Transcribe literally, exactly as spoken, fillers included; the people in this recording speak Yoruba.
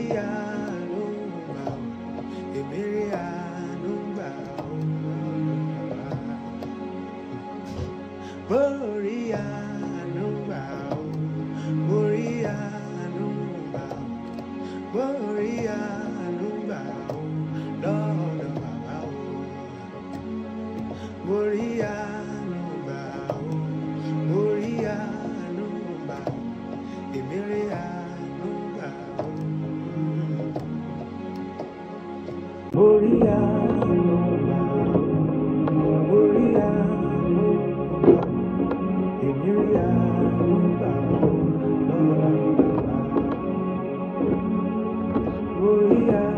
àánú gbà ó, èmi rí àánú gbà ó. Mo rí àánú gbà ó, mo rí àánú gbà ó, mo rí àánú gbà ó lọ́dọ̀ bàbá o. Mo rí àánú gbà ó, mo rí àánú gbà ó, èmi rí àánú gbà ó. Mo rí àánú gbà ó, mo rí àánú gbà ó, èmi rí àánú gbà ó lọ́dọ̀ bàbá. Mo rí àánú.